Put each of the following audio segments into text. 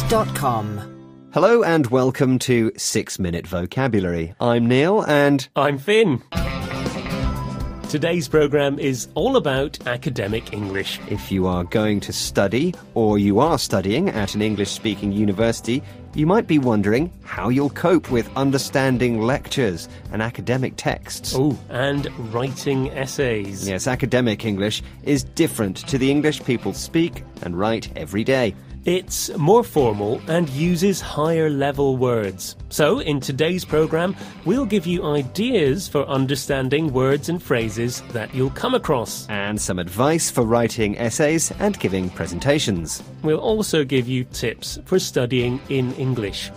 bbc.com. Hello and welcome to 6 Minute Vocabulary. I'm Neil and... I'm Finn. Today's programme is all about academic English. If you are going to study or you are studying at an English-speaking university, you might be wondering how you'll cope with understanding lectures and academic texts. Oh, and writing essays. Yes, academic English is different to the English people speak and write every day. It's more formal and uses higher level words. So, in today's programme, we'll give you ideas for understanding words and phrases that you'll come across. And some advice for writing essays and giving presentations. We'll also give you tips for studying in English.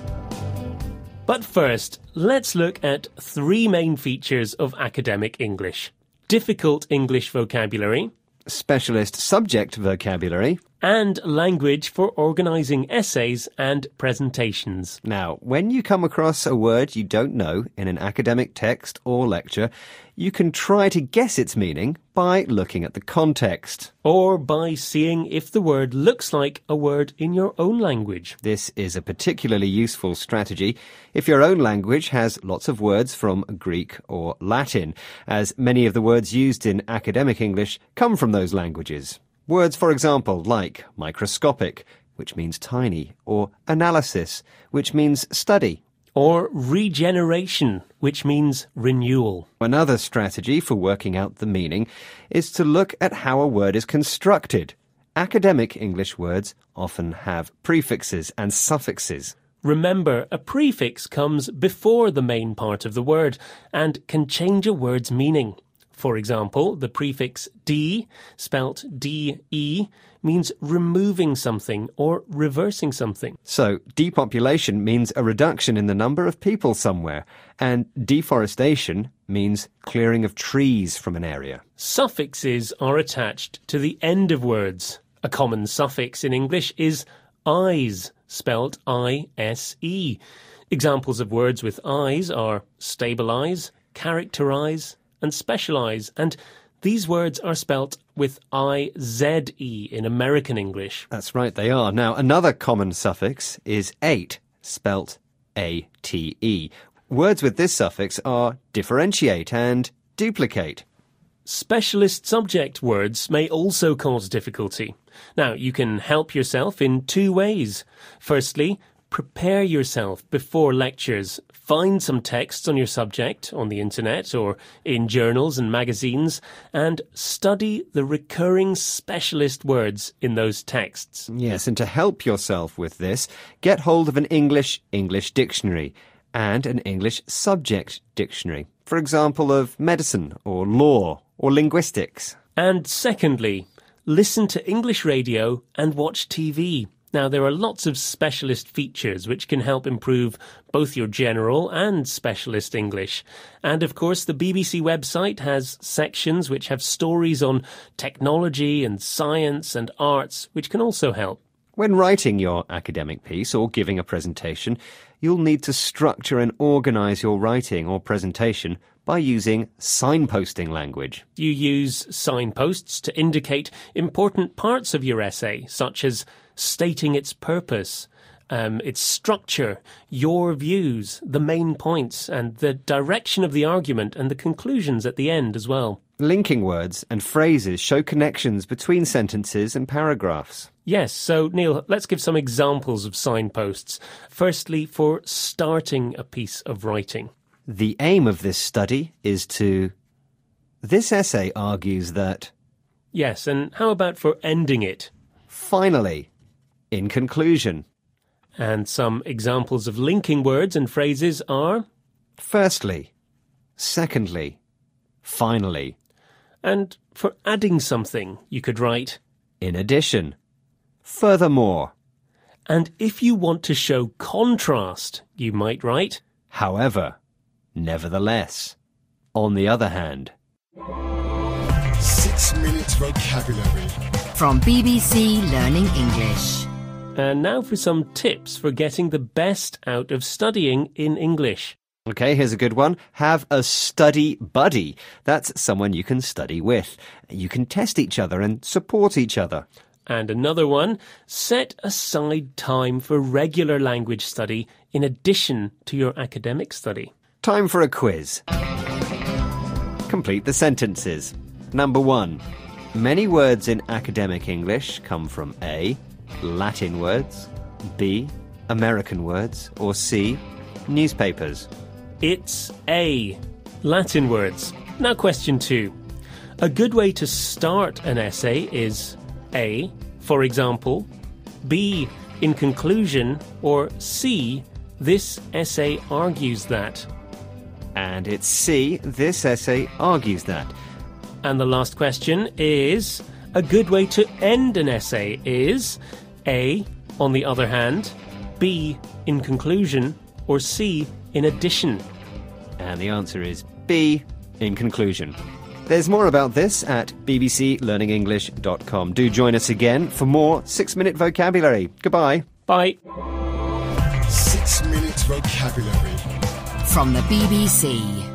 But first, let's look at three main features of academic English. Difficult English vocabulary, Specialist subject vocabulary, and language for organising essays and presentations. Now, when you come across a word you don't know in an academic text or lecture, you can try to guess its meaning by looking at the context. Or by seeing if the word looks like a word in your own language. This is a particularly useful strategy if your own language has lots of words from Greek or Latin, as many of the words used in academic English come from those languages. Words, for example, like microscopic, which means tiny, or analysis, which means study. Or regeneration, which means renewal. Another strategy for working out the meaning is to look at how a word is constructed. Academic English words often have prefixes and suffixes. Remember, a prefix comes before the main part of the word and can change a word's meaning. For example, the prefix de, spelt de, means removing something or reversing something. So, depopulation means a reduction in the number of people somewhere, and deforestation means clearing of trees from an area. Suffixes are attached to the end of words. A common suffix in English is ise, spelt I-S-E. Examples of words with I's are stabilise, characterise, and specialise, and these words are spelt with I-Z-E in American English. That's right, they are. Now, another common suffix is ate, spelt A-T-E. Words with this suffix are differentiate and duplicate. Specialist subject words may also cause difficulty. Now, you can help yourself in two ways. Firstly, prepare yourself before lectures. Find some texts on your subject on the internet or in journals and magazines and study the recurring specialist words in those texts. Yes, and to help yourself with this, get hold of an English dictionary and an English subject dictionary. For example, of medicine or law or linguistics. And secondly, listen to English radio and watch TV. Now, there are lots of specialist features which can help improve both your general and specialist English. And, of course, the BBC website has sections which have stories on technology and science and arts, which can also help. When writing your academic piece or giving a presentation, you'll need to structure and organise your writing or presentation by using signposting language. You use signposts to indicate important parts of your essay, such as stating its purpose, its structure, your views, the main points, and the direction of the argument and the conclusions at the end as well. Linking words and phrases show connections between sentences and paragraphs. Yes, so Neil, let's give some examples of signposts. Firstly, for starting a piece of writing. The aim of this study is to... This essay argues that... Yes, and how about for ending it? Finally. In conclusion. And some examples of linking words and phrases are... Firstly. Secondly. Finally. And for adding something, you could write... In addition. Furthermore. And if you want to show contrast, you might write... However. Nevertheless. On the other hand. 6 Minute Vocabulary From BBC Learning English. And now for some tips for getting the best out of studying in English. Okay, here's a good one. Have a study buddy. That's someone you can study with. You can test each other and support each other. And another one, set aside time for regular language study in addition to your academic study. Time for a quiz. Complete the sentences. Number 1. Many words in academic English come from A. Latin words, B. American words, or C. Newspapers. It's A. Latin words. Now question 2. A good way to start an essay is A. For example, B. In conclusion, or C. This essay argues that. And it's C. This essay argues that. And the last question is, a good way to end an essay is A. On the other hand, B. In conclusion, or C. In addition. And the answer is B. In conclusion. There's more about this at bbclearningenglish.com. Do join us again for more 6-Minute Vocabulary. Goodbye. Bye. 6 Minute Vocabulary. From the BBC.